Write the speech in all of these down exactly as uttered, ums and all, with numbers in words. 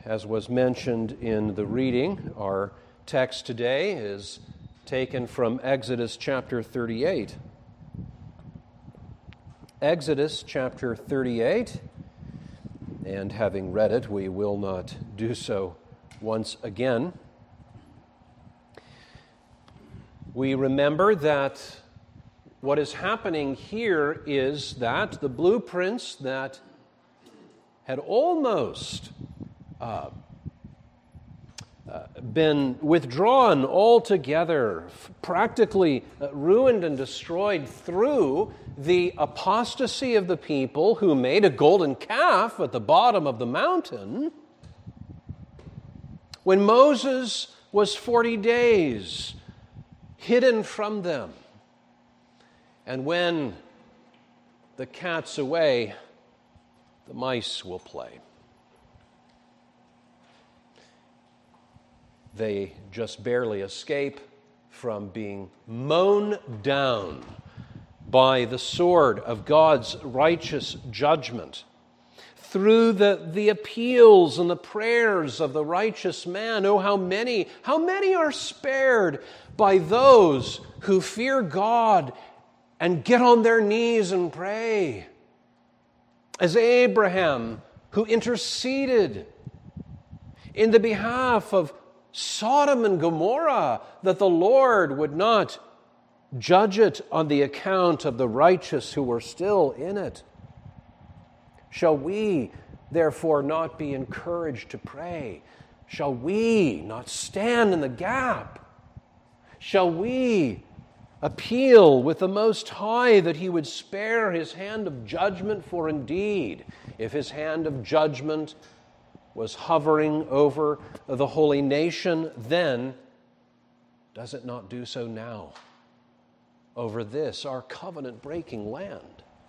as was mentioned in the reading, our text today is taken from Exodus chapter thirty-eight. Exodus chapter thirty-eight, and having read it, we will not do so once again. We remember that what is happening here is that the blueprints that had almost uh, uh, been withdrawn altogether, practically uh, ruined and destroyed through the apostasy of the people who made a golden calf at the bottom of the mountain. When Moses was forty days hidden from them, and when the cat's away, the mice will play. They just barely escape from being mown down by the sword of God's righteous judgment. Through the, the appeals and the prayers of the righteous man, oh, how many, how many are spared by those who fear God and get on their knees and pray. As Abraham, who interceded in the behalf of Sodom and Gomorrah, that the Lord would not judge it on the account of the righteous who were still in it. Shall we, therefore, not be encouraged to pray? Shall we not stand in the gap? Shall we appeal with the Most High that He would spare His hand of judgment? For indeed, if His hand of judgment was hovering over the holy nation, then does it not do so now over this, our covenant-breaking land?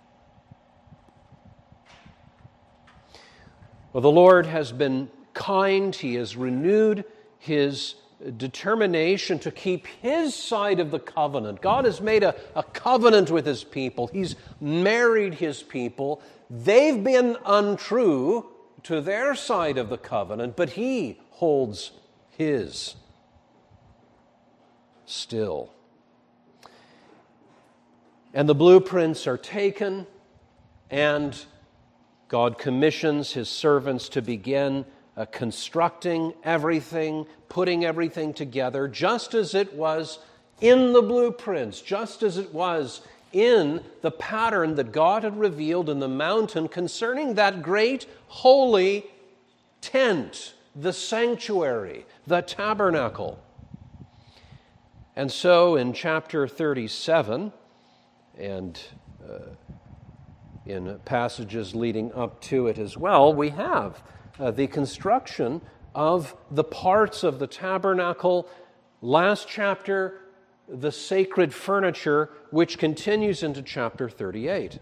Well, the Lord has been kind. He has renewed His determination to keep His side of the covenant. God has made a, a covenant with His people. He's married His people. They've been untrue to their side of the covenant, but He holds His still. And the blueprints are taken, and God commissions His servants to begin uh, constructing everything, putting everything together, just as it was in the blueprints, just as it was in the pattern that God had revealed in the mountain concerning that great holy tent, the sanctuary, the tabernacle. And so in chapter thirty-seven, and uh, in passages leading up to it as well, we have uh, the construction of the parts of the tabernacle. Last chapter, the sacred furniture, which continues into chapter thirty-eight.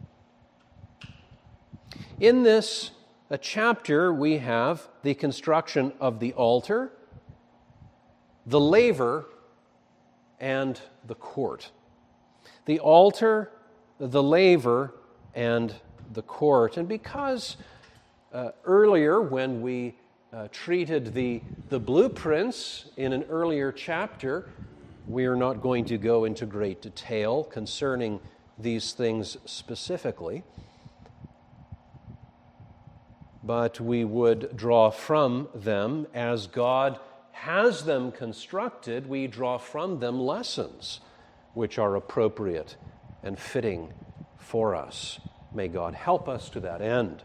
In this uh, chapter, we have the construction of the altar, the laver, and the court. The altar, the laver, and the court. And because uh, earlier when we uh, treated the, the blueprints in an earlier chapter, we are not going to go into great detail concerning these things specifically, but we would draw from them as God has them constructed. We draw from them lessons which are appropriate and fitting for us. May God help us to that end.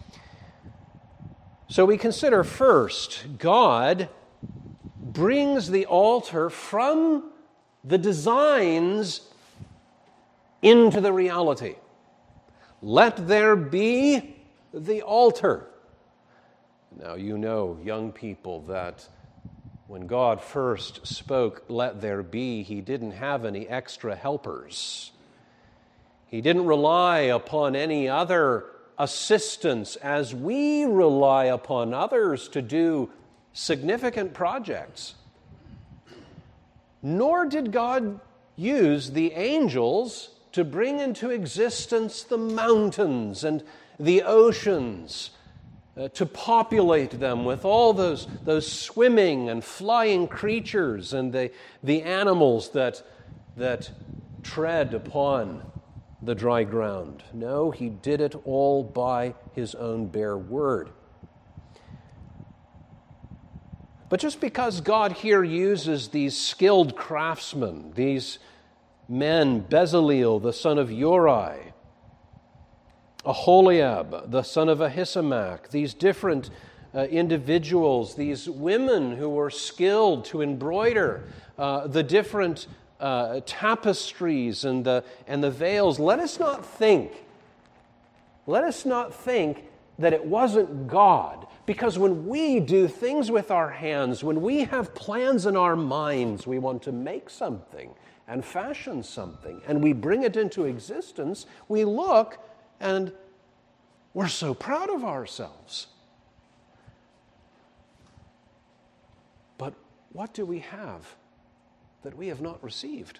So we consider first, God brings the altar from the designs into the reality. Let there be the altar. Now you know, young people, that when God first spoke, let there be, He didn't have any extra helpers. He didn't rely upon any other assistance as we rely upon others to do significant projects. Nor did God use the angels to bring into existence the mountains and the oceans uh, to populate them with all those, those swimming and flying creatures and the, the animals that, that tread upon the dry ground. No, he did it all by his own bare word. But just because God here uses these skilled craftsmen, these men, Bezaleel, the son of Uri, Aholiab, the son of Ahisamach, these different uh, individuals, these women who were skilled to embroider uh, the different uh, tapestries and the, and the veils, let us not think, let us not think that it wasn't God. Because when we do things with our hands, when we have plans in our minds, we want to make something and fashion something, and we bring it into existence, we look and we're so proud of ourselves. But what do we have that we have not received?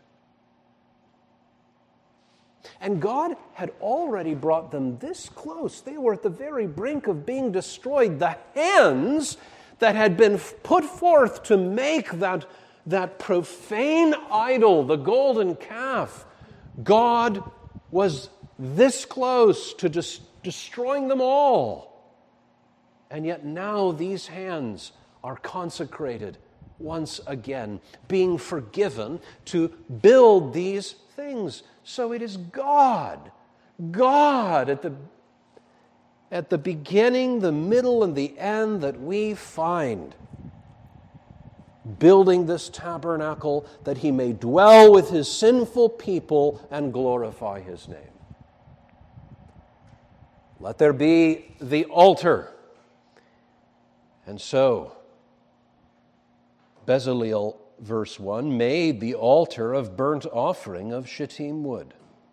And God had already brought them this close. They were at the very brink of being destroyed. The hands that had been put forth to make that, that profane idol, the golden calf, God was this close to des- destroying them all. And yet now these hands are consecrated once again, being forgiven to build these things. So it is God, God at the, at the beginning, the middle, and the end that we find building this tabernacle that he may dwell with his sinful people and glorify his name. Let there be the altar. And so, Bezaleel, verse one, made the altar of burnt offering of shittim wood.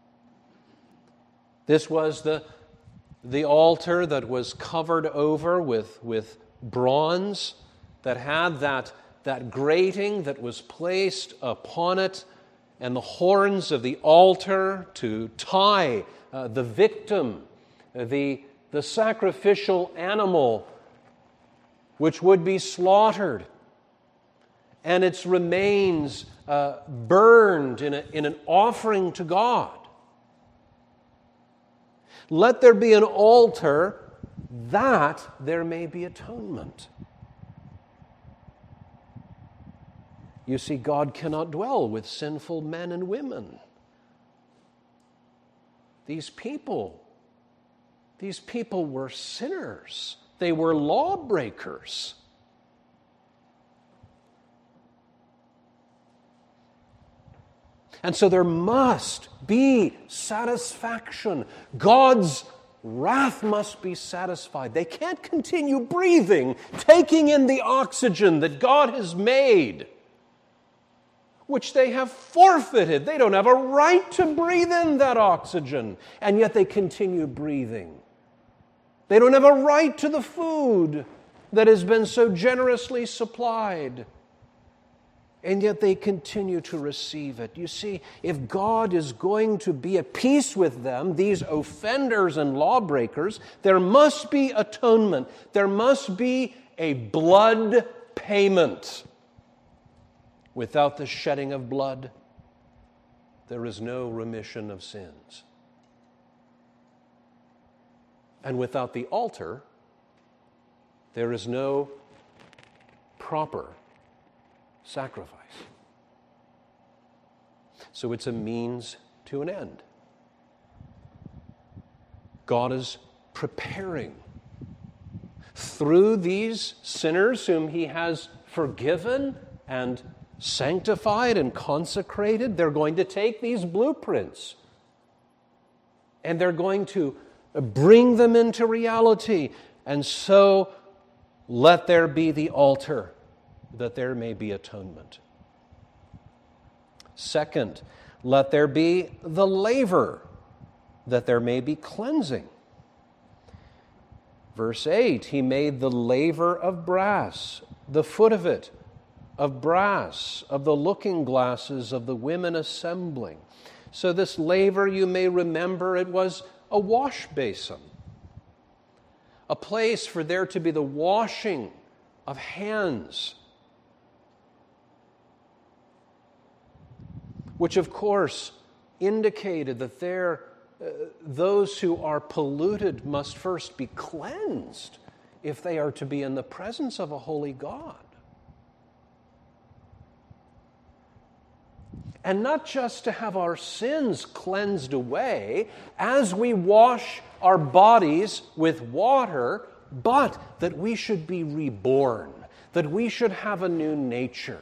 This was the, the altar that was covered over with, with bronze, that had that, that grating that was placed upon it, and the horns of the altar to tie uh, the victim, the, the sacrificial animal, which would be slaughtered, and its remains uh, burned in, a, in an offering to God. Let there be an altar that there may be atonement. You see, God cannot dwell with sinful men and women. These people, these people were sinners. They were lawbreakers. And so there must be satisfaction. God's wrath must be satisfied. They can't continue breathing, taking in the oxygen that God has made, which they have forfeited. They don't have a right to breathe in that oxygen, and yet they continue breathing. They don't have a right to the food that has been so generously supplied, and yet they continue to receive it. You see, if God is going to be at peace with them, these offenders and lawbreakers, there must be atonement. There must be a blood payment. Without the shedding of blood, there is no remission of sins. And without the altar, there is no proper sacrifice. So it's a means to an end. God is preparing through these sinners whom he has forgiven and sanctified and consecrated. They're going to take these blueprints and they're going to bring them into reality. And so let there be the altar, that there may be atonement. Second, let there be the laver, that there may be cleansing. Verse eight, he made the laver of brass, the foot of it of brass, of the looking glasses of the women assembling. So this laver, you may remember, it was a wash basin. a place for there to be the washing of hands, which of course indicated that there, uh, those who are polluted must first be cleansed if they are to be in the presence of a holy God. And not just to have our sins cleansed away as we wash our bodies with water, but that we should be reborn, that we should have a new nature.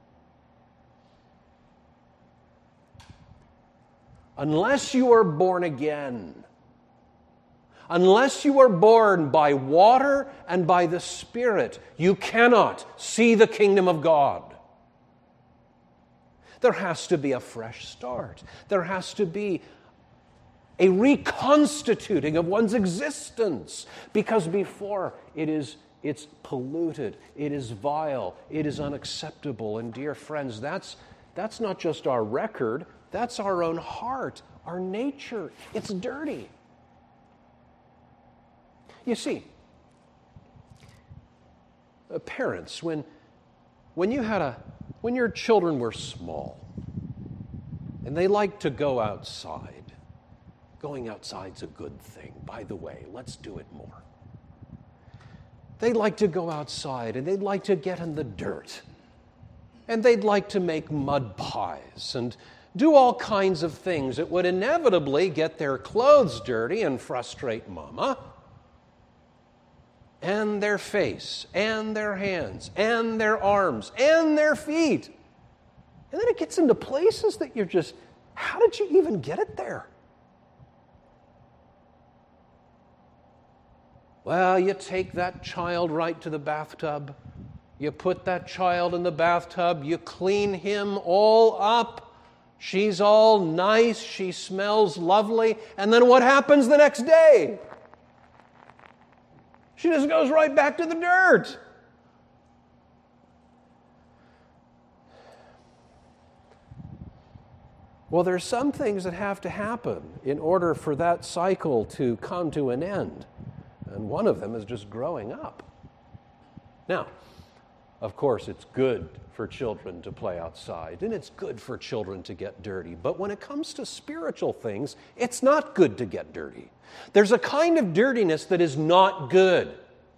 Unless you are born again, unless you are born by water and by the Spirit, you cannot see the kingdom of God. There has to be a fresh start. There has to be a reconstituting of one's existence, because before it is it's polluted, it is vile, it is unacceptable. And dear friends, that's that's not just our record, that's our own heart, our nature. It's dirty. You see, uh, parents, when when you had a when your children were small and they liked to go outside, going outside's a good thing, by the way, let's do it more. They'd like to go outside and they'd like to get in the dirt and they'd like to make mud pies and do all kinds of things that would inevitably get their clothes dirty and frustrate Mama, and their face, and their hands, and their arms, and their feet. And then it gets into places that you're just, how did you even get it there? Well, you take that child right to the bathtub. You put that child in the bathtub. You clean him all up. She's all nice. She smells lovely. And then what happens the next day? She just goes right back to the dirt. Well, there's some things that have to happen in order for that cycle to come to an end. And one of them is just growing up. Now, of course, it's good for children to play outside, and it's good for children to get dirty. But when it comes to spiritual things, it's not good to get dirty. There's a kind of dirtiness that is not good.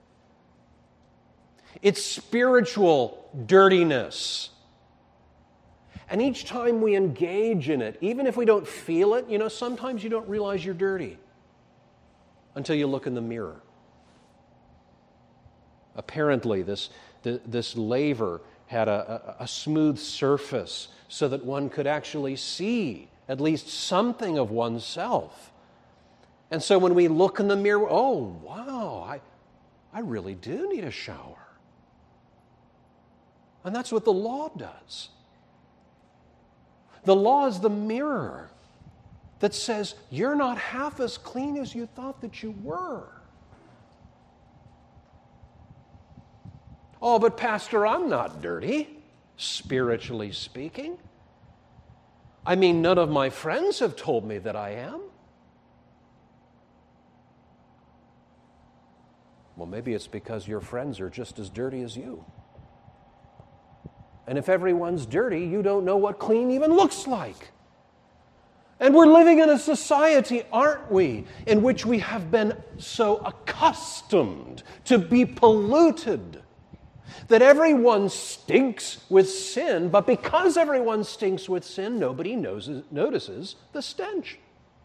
It's spiritual dirtiness. And each time we engage in it, even if we don't feel it, you know, sometimes you don't realize you're dirty until you look in the mirror. Apparently, this, this laver had a, a, a smooth surface so that one could actually see at least something of oneself. And so when we look in the mirror, oh, wow, I, I really do need a shower. And that's what the law does. The law is the mirror that says you're not half as clean as you thought that you were. Oh, but Pastor, I'm not dirty, spiritually speaking. I mean, none of my friends have told me that I am. Well, maybe it's because your friends are just as dirty as you. And if everyone's dirty, you don't know what clean even looks like. And we're living in a society, aren't we, in which we have been so accustomed to be polluted that everyone stinks with sin, but because everyone stinks with sin, nobody knows, notices the stench.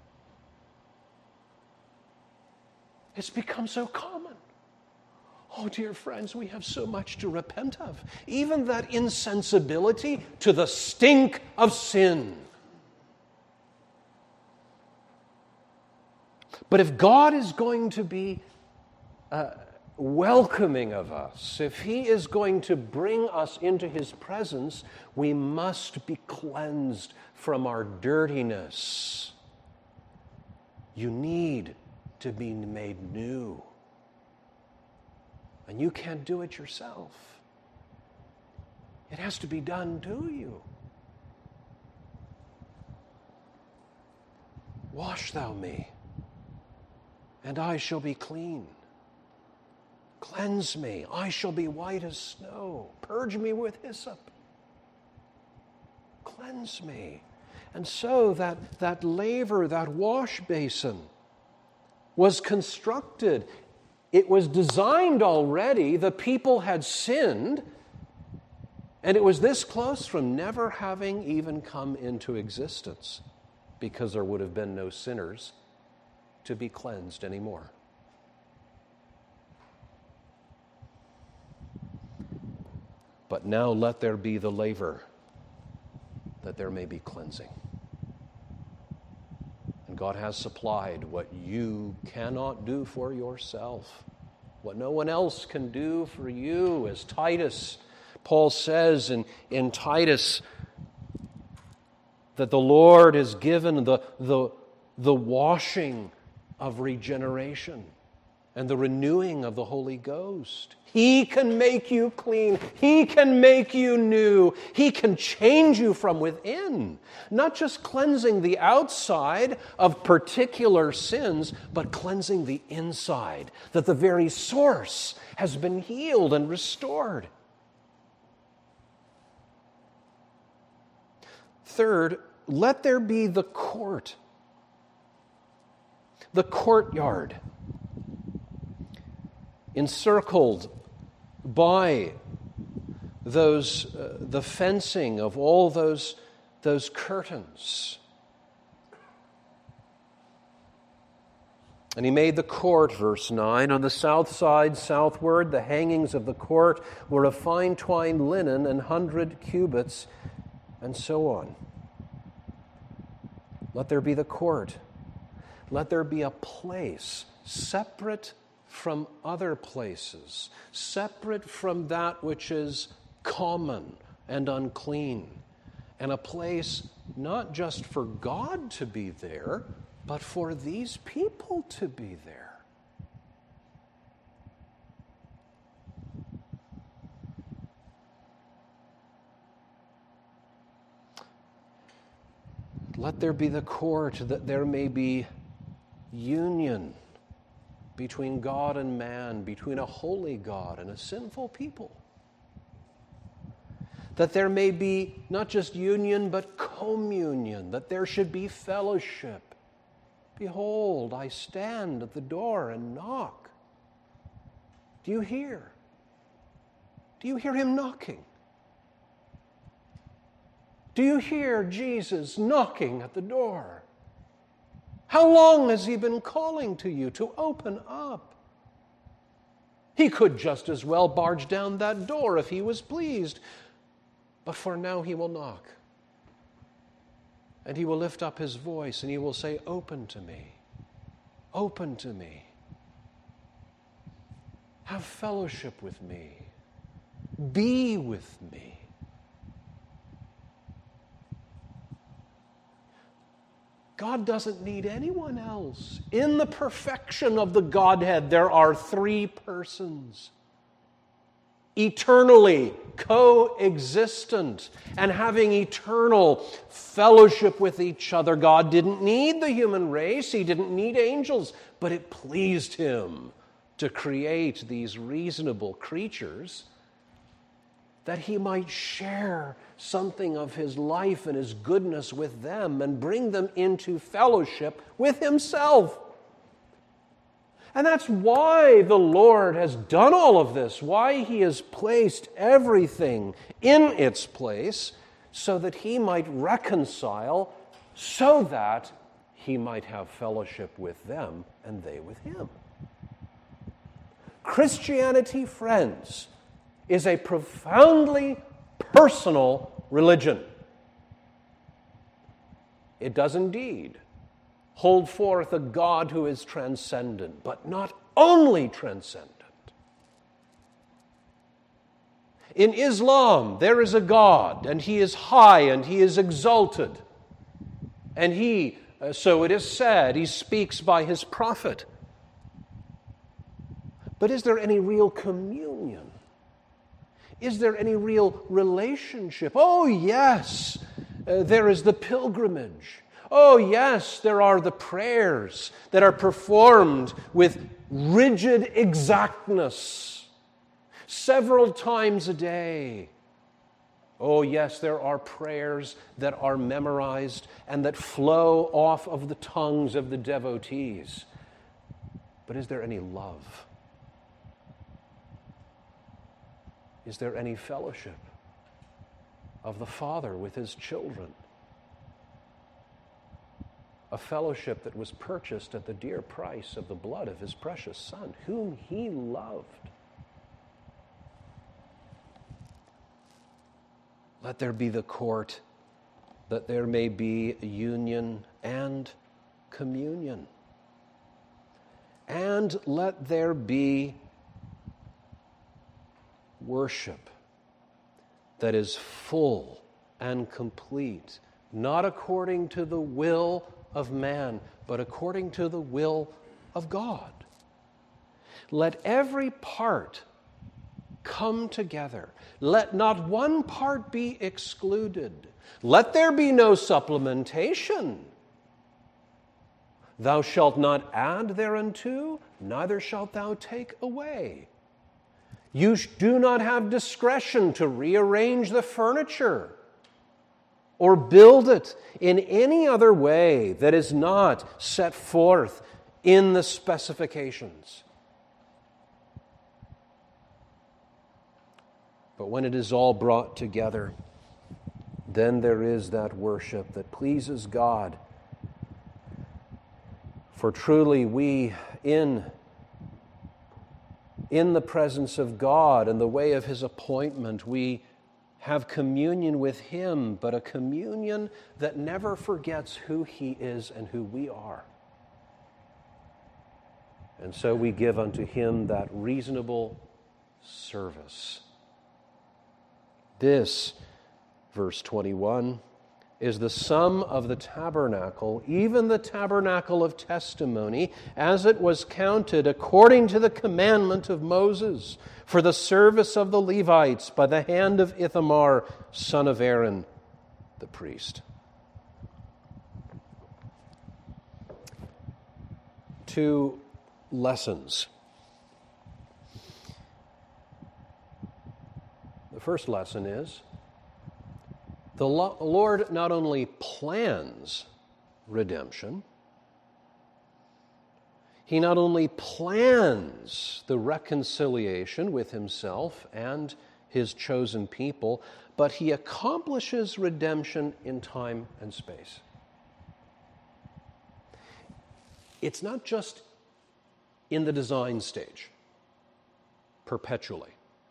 It's become so common. Oh, dear friends, we have so much to repent of. Even that insensibility to the stink of sin. But if God is going to be uh, welcoming of us, if He is going to bring us into His presence, we must be cleansed from our dirtiness. You need to be made new. And you can't do it yourself. It has to be done to you. Wash thou me, and I shall be clean. Cleanse me. I shall be white as snow. Purge me with hyssop. Cleanse me. And so that, that laver, that wash basin was constructed. It was designed already. The people had sinned. And it was this close from never having even come into existence, because there would have been no sinners to be cleansed anymore. But now let there be the laver, that there may be cleansing. And God has supplied what you cannot do for yourself, what no one else can do for you. As Titus, Paul says in, in Titus, that the Lord has given the, the, the washing of regeneration and the renewing of the Holy Ghost. He can make you clean. He can make you new. He can change you from within. Not just cleansing the outside of particular sins, but cleansing the inside, that the very source has been healed and restored. Third, let there be the court, the courtyard, encircled by those uh, the fencing of all those those curtains. And he made the court, verse nine, on the south side southward. The hangings of the court were of fine twined linen, an hundred cubits, and so on. Let there be the court. Let there be a place separate from other places, separate from that which is common and unclean, and a place not just for God to be there, but for these people to be there. Let there be the court, that there may be union between God and man, between a holy God and a sinful people. That there may be not just union, but communion, that there should be fellowship. Behold, I stand at the door and knock. Do you hear? Do you hear him knocking? Do you hear Jesus knocking at the door? How long has he been calling to you to open up? He could just as well barge down that door if he was pleased. But for now he will knock. And he will lift up his voice and he will say, "Open to me. Open to me. Have fellowship with me. Be with me." God doesn't need anyone else. In the perfection of the Godhead, there are three persons, eternally coexistent and having eternal fellowship with each other. God didn't need the human race. He didn't need angels, but it pleased him to create these reasonable creatures that he might share something of his life and his goodness with them and bring them into fellowship with himself. And that's why the Lord has done all of this, why he has placed everything in its place, so that he might reconcile, so that he might have fellowship with them and they with him. Christianity, friends, is a profoundly personal religion. It does indeed hold forth a God who is transcendent, but not only transcendent. In Islam, there is a God, and he is high and he is exalted. And he, so it is said, he speaks by his prophet. But is there any real communion? Is there any real relationship? Oh, yes, uh, there is the pilgrimage. Oh, yes, there are the prayers that are performed with rigid exactness several times a day. Oh, yes, there are prayers that are memorized and that flow off of the tongues of the devotees. But is there any love? Is there any fellowship of the Father with his children? A fellowship that was purchased at the dear price of the blood of his precious Son, whom he loved. Let there be the court, that there may be union and communion. And let there be worship that is full and complete, not according to the will of man, but according to the will of God. Let every part come together. Let not one part be excluded. Let there be no supplementation. Thou shalt not add thereunto, neither shalt thou take away. You do not have discretion to rearrange the furniture or build it in any other way that is not set forth in the specifications. But when it is all brought together, then there is that worship that pleases God. For truly we, in, in the presence of God and the way of his appointment, we have communion with him, but a communion that never forgets who he is and who we are. And so we give unto him that reasonable service. This, verse twenty-one, is the sum of the tabernacle, even the tabernacle of testimony, as it was counted according to the commandment of Moses, for the service of the Levites by the hand of Ithamar, son of Aaron, the priest. Two lessons. The first lesson is the Lord not only plans redemption, he not only plans the reconciliation with himself and his chosen people, but he accomplishes redemption in time and space. It's not just in the design stage, perpetually.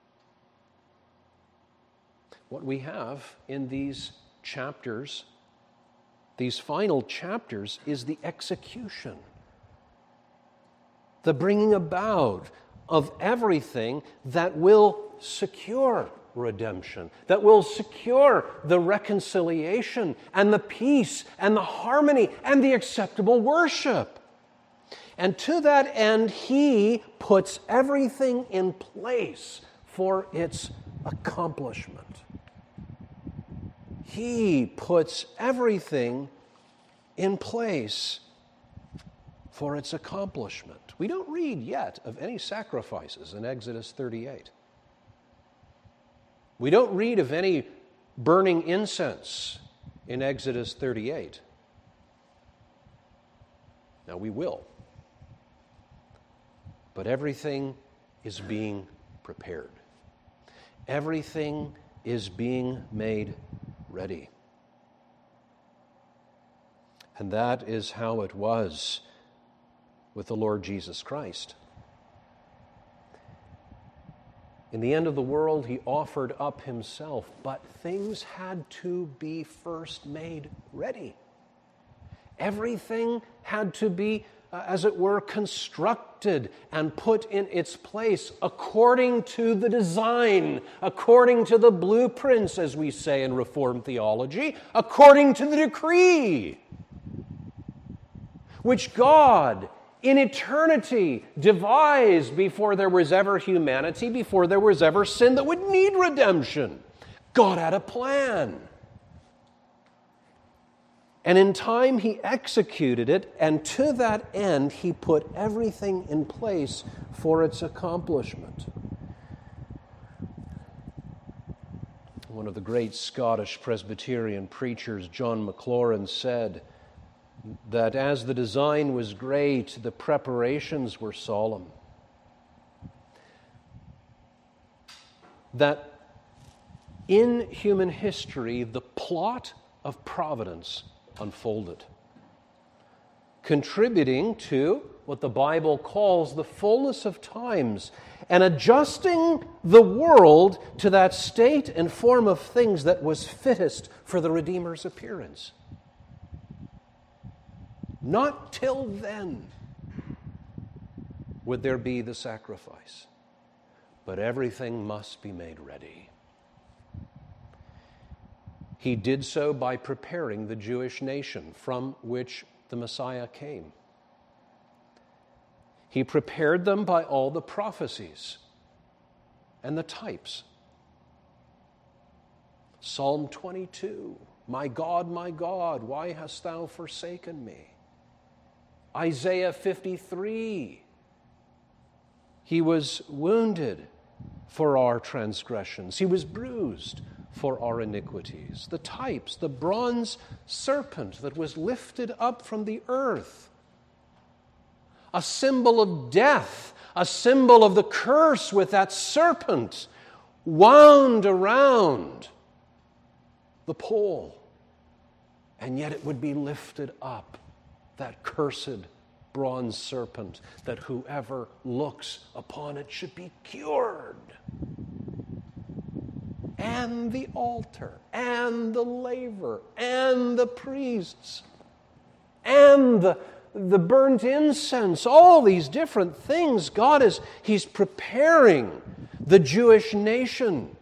What we have in these chapters, these final chapters, is the execution, the bringing about of everything that will secure redemption, that will secure the reconciliation and the peace and the harmony and the acceptable worship. And to that end, he puts everything in place for its accomplishment. He puts everything in place for its accomplishment. We don't read yet of any sacrifices in Exodus thirty-eight. We don't read of any burning incense in Exodus thirty-eight. Now we will. But everything is being prepared. Everything is being made ready. And that is how it was with the Lord Jesus Christ. In the end of the world, he offered up himself, but things had to be first made ready. Everything had to be, uh, as it were, constructed and put in its place according to the design, according to the blueprints, as we say in Reformed theology, according to the decree, which God in eternity devised before there was ever humanity, before there was ever sin that would need redemption. God had a plan. And in time, he executed it, and to that end, he put everything in place for its accomplishment. One of the great Scottish Presbyterian preachers, John Maclaurin, said that as the design was great, the preparations were solemn. That in human history, the plot of providence unfolded, contributing to what the Bible calls the fullness of times and adjusting the world to that state and form of things that was fittest for the Redeemer's appearance. Not till then would there be the sacrifice, but everything must be made ready. He did so by preparing the Jewish nation from which the Messiah came. He prepared them by all the prophecies and the types. Psalm twenty-two, "My God, my God, why hast thou forsaken me?" Isaiah fifty-three, "He was wounded for our transgressions. He was bruised for our iniquities." The types, the bronze serpent that was lifted up from the earth, a symbol of death, a symbol of the curse with that serpent wound around the pole, and yet it would be lifted up, that cursed bronze serpent, that whoever looks upon it should be cured. And the altar, and the laver, and the priests, and the, the burnt incense, all these different things. God is, He's preparing the Jewish nation.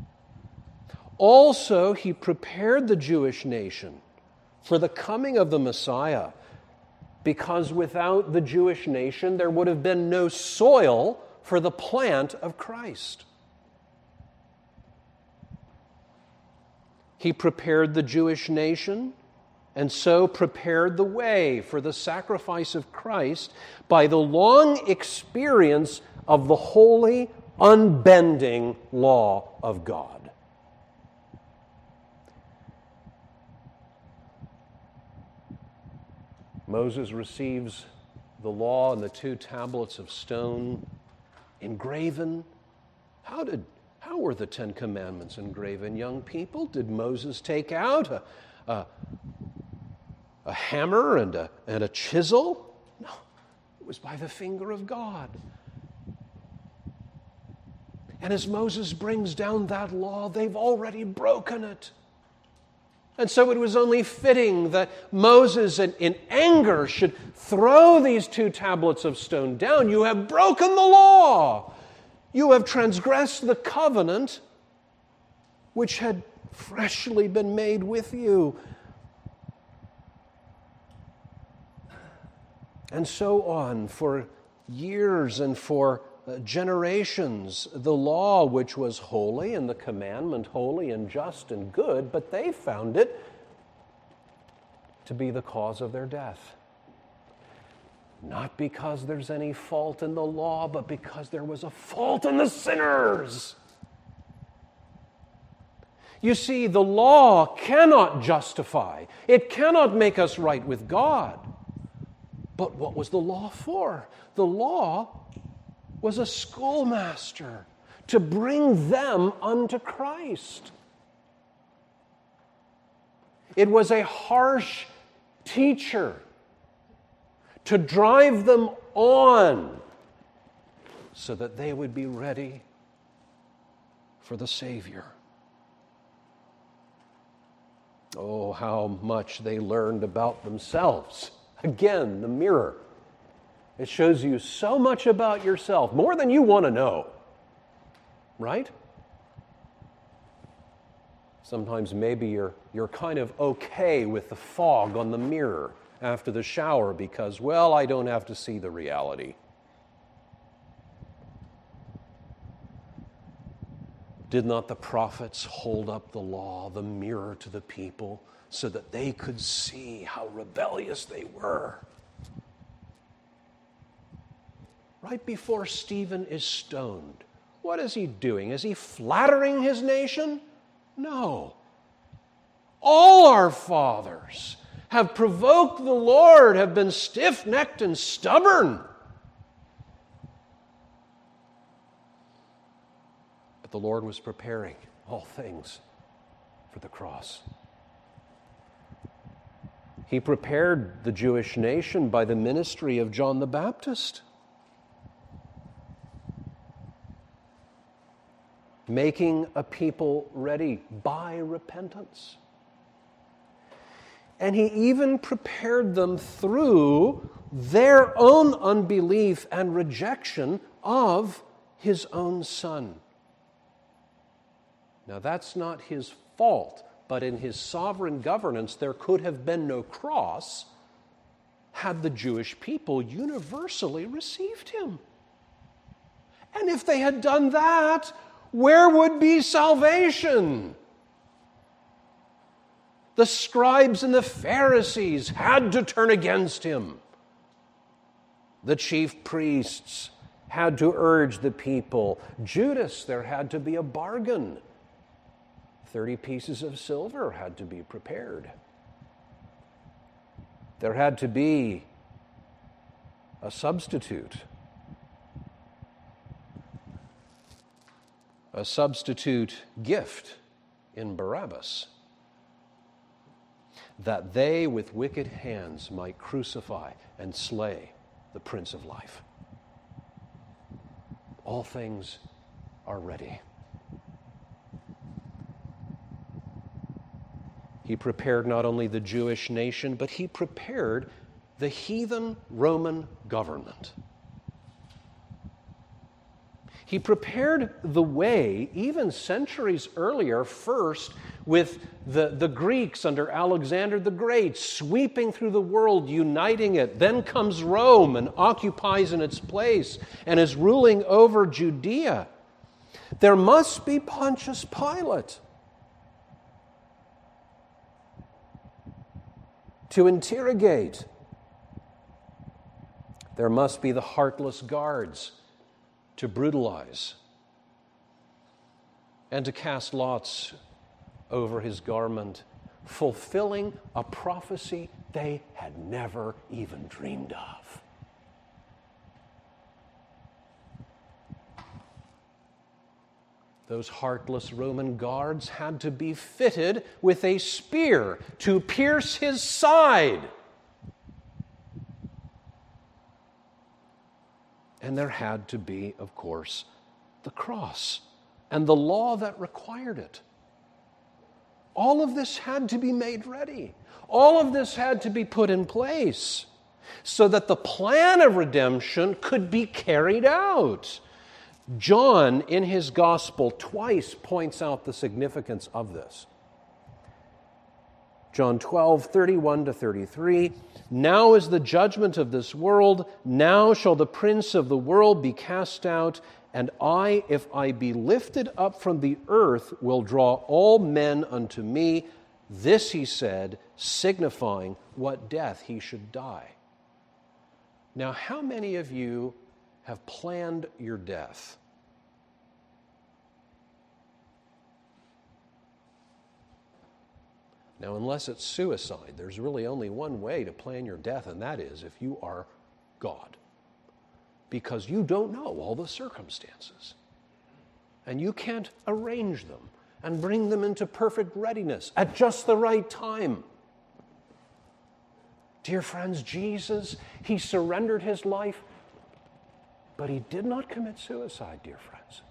Also, He prepared the Jewish nation for the coming of the Messiah, because without the Jewish nation, there would have been no soil for the plant of Christ. He prepared the Jewish nation and so prepared the way for the sacrifice of Christ by the long experience of the holy, unbending law of God. Moses receives the law and the two tablets of stone engraven. How did How were the Ten Commandments engraven, young people? Did Moses take out a, a, a hammer and a, and a chisel? No, it was by the finger of God. And as Moses brings down that law, they've already broken it. And so it was only fitting that Moses, in, in anger, should throw these two tablets of stone down. You have broken the law. You have transgressed the covenant which had freshly been made with you. And so on for years and for generations. The law, which was holy, and the commandment holy and just and good, but they found it to be the cause of their death. Not because there's any fault in the law, but because there was a fault in the sinners. You see, the law cannot justify. It cannot make us right with God. But what was the law for? The law was a schoolmaster to bring them unto Christ. It was a harsh teacher to drive them on so that they would be ready for the Savior. Oh, how much they learned about themselves. Again, the mirror. It shows you so much about yourself, more than you want to know. Right? Sometimes maybe you're, you're kind of okay with the fog on the mirror after the shower because, well, I don't have to see the reality. Did not the prophets hold up the law, the mirror to the people, so that they could see how rebellious they were? Right before Stephen is stoned, what is he doing? Is he flattering his nation? No. All our fathers have provoked the Lord, have been stiff-necked and stubborn. But the Lord was preparing all things for the cross. He prepared the Jewish nation by the ministry of John the Baptist, making a people ready by repentance. And he even prepared them through their own unbelief and rejection of his own Son. Now, that's not his fault, but in his sovereign governance, there could have been no cross had the Jewish people universally received him. And if they had done that, where would be salvation? The scribes and the Pharisees had to turn against him. The chief priests had to urge the people. Judas, there had to be a bargain. Thirty pieces of silver had to be prepared. There had to be a substitute. A substitute gift in Barabbas, that they with wicked hands might crucify and slay the Prince of Life. All things are ready. He prepared not only the Jewish nation, but he prepared the heathen Roman government. He prepared the way, even centuries earlier, first with the, the Greeks under Alexander the Great, sweeping through the world, uniting it. Then comes Rome and occupies in its place and is ruling over Judea. There must be Pontius Pilate to interrogate. There must be the heartless guards to brutalize and to cast lots over his garment, fulfilling a prophecy they had never even dreamed of. Those heartless Roman guards had to be fitted with a spear to pierce his side. And there had to be, of course, the cross and the law that required it. All of this had to be made ready. All of this had to be put in place so that the plan of redemption could be carried out. John, in his gospel, twice points out the significance of this. John twelve, thirty-one to thirty-three, now is the judgment of this world, now shall the prince of the world be cast out, and I, if I be lifted up from the earth, will draw all men unto me. This he said, signifying what death he should die. Now, how many of you have planned your death? Now, unless it's suicide, there's really only one way to plan your death, and that is if you are God. Because you don't know all the circumstances. And you can't arrange them and bring them into perfect readiness at just the right time. Dear friends, Jesus, he surrendered his life, but he did not commit suicide, dear friends.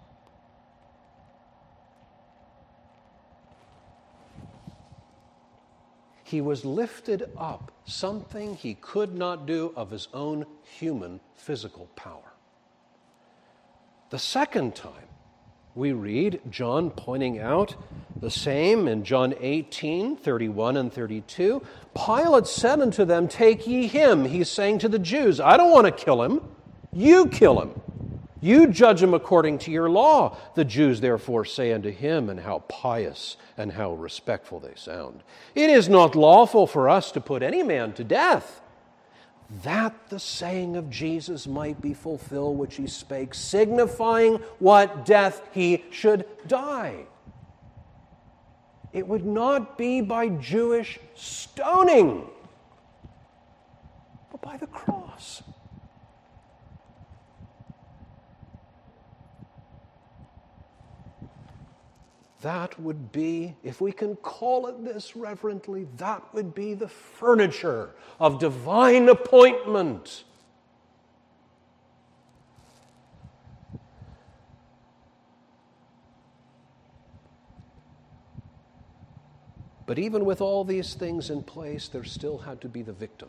He was lifted up, something he could not do of his own human physical power. The second time, we read John pointing out the same in John eighteen, thirty-one and thirty-two. Pilate said unto them, take ye him. He's saying to the Jews, I don't want to kill him. You kill him. You judge him according to your law. The Jews therefore say unto him, and how pious and how respectful they sound, it is not lawful for us to put any man to death, that the saying of Jesus might be fulfilled which he spake, signifying what death he should die. It would not be by Jewish stoning, but by the cross. That would be, if we can call it this reverently, that would be the furniture of divine appointment. But even with all these things in place, there still had to be the victim.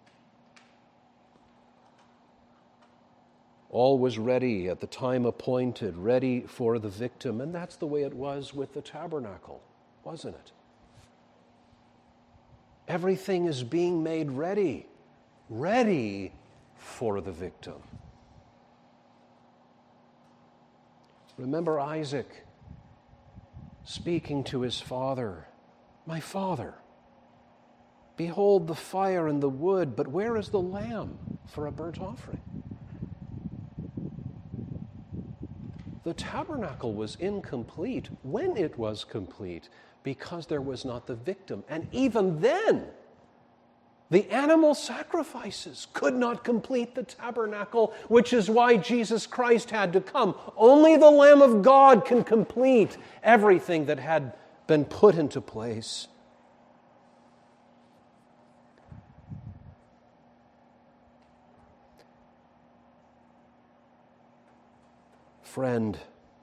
All was ready at the time appointed, ready for the victim. And that's the way it was with the tabernacle, wasn't it? Everything is being made ready, ready for the victim. Remember Isaac speaking to his father, "My father, behold the fire and the wood, but where is the lamb for a burnt offering?" The tabernacle was incomplete when it was complete because there was not the victim. And even then, the animal sacrifices could not complete the tabernacle, which is why Jesus Christ had to come. Only the Lamb of God can complete everything that had been put into place. Friend,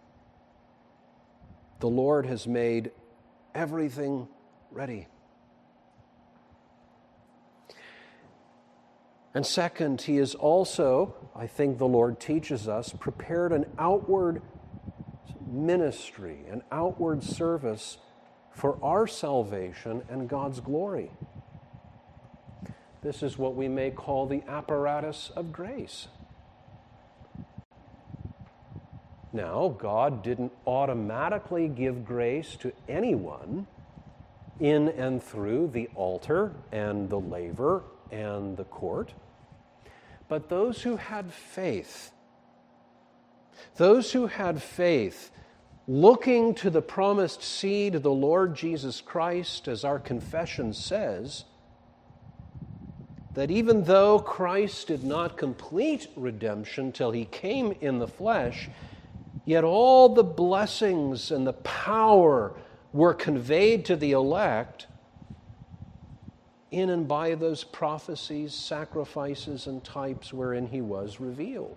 the Lord has made everything ready. And second, He is also, I think the Lord teaches us, prepared an outward ministry, an outward service for our salvation and God's glory. This is what we may call the apparatus of grace. Now, God didn't automatically give grace to anyone in and through the altar and the laver and the court, but those who had faith, those who had faith, looking to the promised seed of the Lord Jesus Christ, as our confession says, that even though Christ did not complete redemption till He came in the flesh, yet all the blessings and the power were conveyed to the elect in and by those prophecies, sacrifices, and types wherein He was revealed.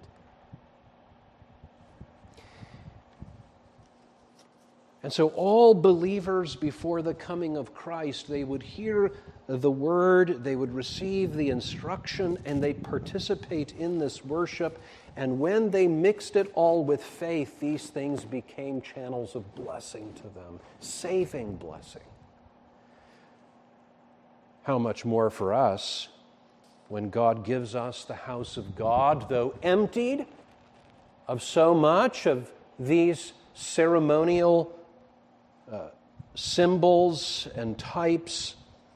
And so all believers before the coming of Christ, they would hear the word, they would receive the instruction, and they'd participate in this worship. And when they mixed it all with faith, these things became channels of blessing to them, saving blessing. How much more for us when God gives us the house of God, though emptied of so much of these ceremonial uh, symbols and types,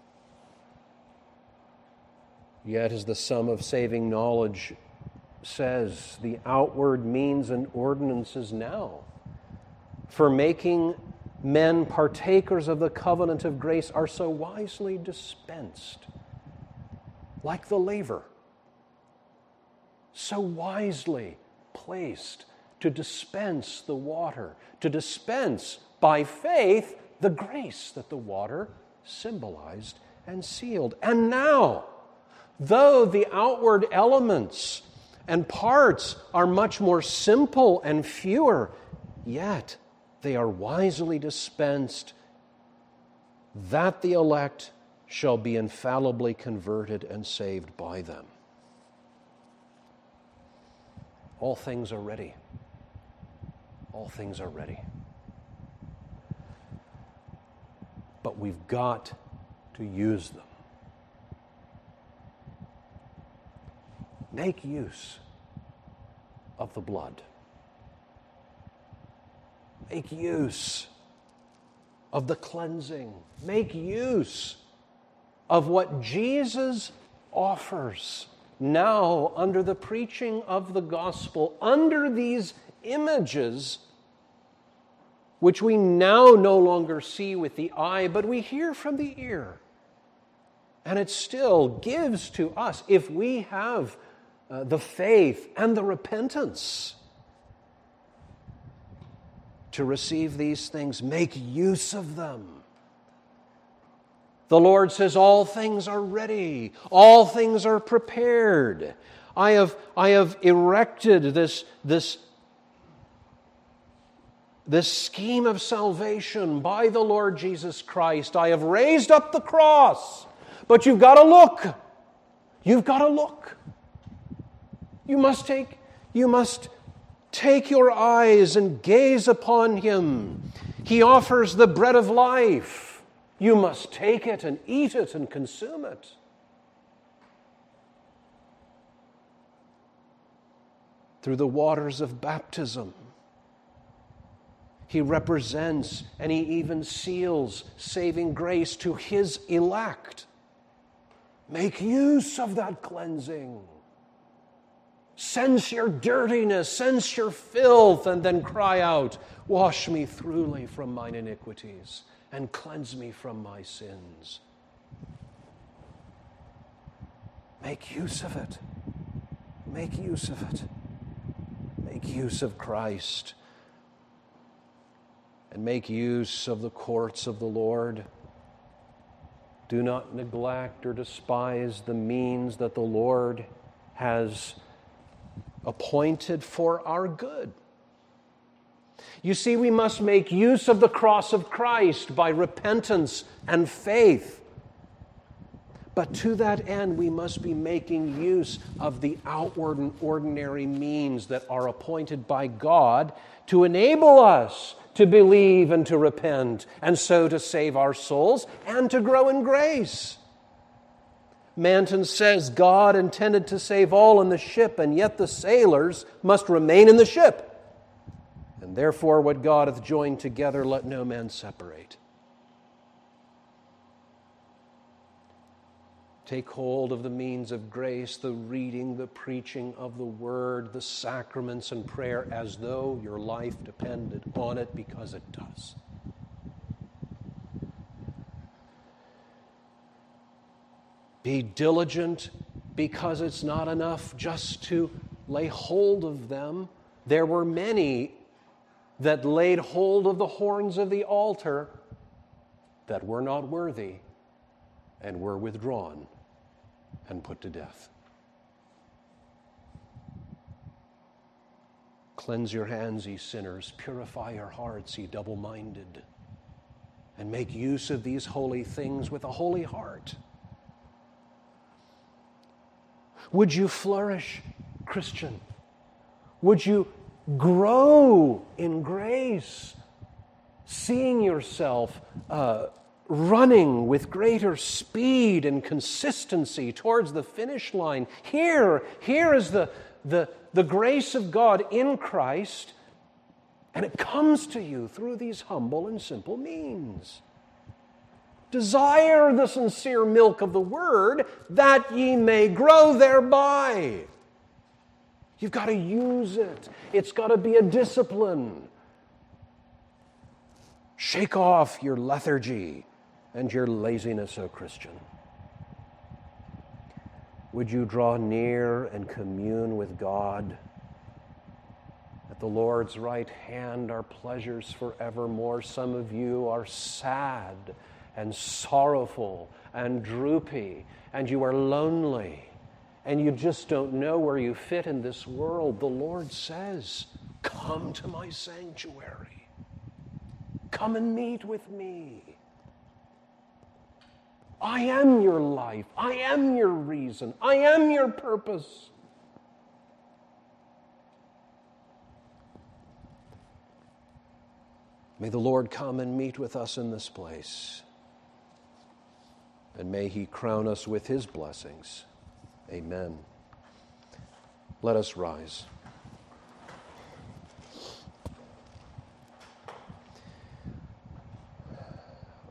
yet as the sum of saving knowledge says, the outward means and ordinances now for making men partakers of the covenant of grace are so wisely dispensed, like the laver, so wisely placed to dispense the water, to dispense by faith the grace that the water symbolized and sealed. And now, though the outward elements and parts are much more simple and fewer, yet they are wisely dispensed that the elect shall be infallibly converted and saved by them. All things are ready. All things are ready. But we've got to use them. Make use of the blood. Make use of the cleansing. Make use of what Jesus offers now under the preaching of the gospel, under these images which we now no longer see with the eye, but we hear from the ear. And it still gives to us, if we have uh, the faith and the repentance to receive these things, make use of them. The Lord says, all things are ready. All things are prepared. I have, I have erected this, this, this scheme of salvation by the Lord Jesus Christ. I have raised up the cross. But you've got to look. You've got to look. You must take, you must take your eyes and gaze upon Him. He offers the bread of life. You must take it and eat it and consume it. Through the waters of baptism, He represents and He even seals saving grace to His elect. Make use of that cleansing. Sense your dirtiness, sense your filth, and then cry out, wash me thoroughly from mine iniquities and cleanse me from my sins. Make use of it. Make use of it. Make use of Christ. And make use of the courts of the Lord. Do not neglect or despise the means that the Lord has appointed for our good. You see, we must make use of the cross of Christ by repentance and faith. But to that end, we must be making use of the outward and ordinary means that are appointed by God to enable us to believe and to repent, and so to save our souls and to grow in grace. Manton says God intended to save all in the ship, and yet the sailors must remain in the ship. And therefore, what God hath joined together, let no man separate. Take hold of the means of grace, the reading, the preaching of the Word, the sacraments and prayer, as though your life depended on it, because it does. Be diligent, because it's not enough just to lay hold of them. There were many that laid hold of the horns of the altar that were not worthy and were withdrawn and put to death. Cleanse your hands, ye sinners. Purify your hearts, ye double-minded. And make use of these holy things with a holy heart. Would you flourish, Christian? Would you grow in grace, seeing yourself uh, running with greater speed and consistency towards the finish line? Here, here is the, the, the grace of God in Christ, and it comes to you through these humble and simple means. Desire the sincere milk of the Word, that ye may grow thereby. You've got to use it. It's got to be a discipline. Shake off your lethargy and your laziness, O Christian. Would you draw near and commune with God? At the Lord's right hand are pleasures forevermore. Some of you are sad and sorrowful and droopy, and you are lonely, and you just don't know where you fit in this world. The Lord says, come to my sanctuary. Come and meet with me. I am your life. I am your reason. I am your purpose. May the Lord come and meet with us in this place. And may He crown us with His blessings. Amen. Let us rise.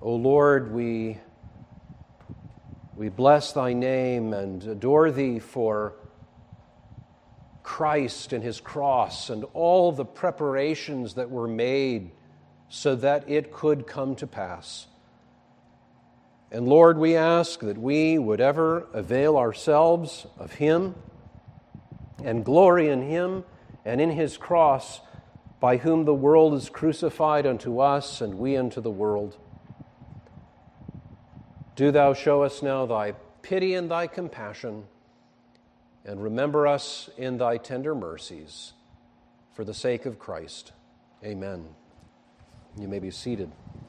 O Lord, we, we bless thy name and adore thee for Christ and his cross and all the preparations that were made so that it could come to pass. And Lord, we ask that we would ever avail ourselves of him and glory in him and in his cross, by whom the world is crucified unto us and we unto the world. Do thou show us now thy pity and thy compassion, and remember us in thy tender mercies, for the sake of Christ. Amen. You may be seated.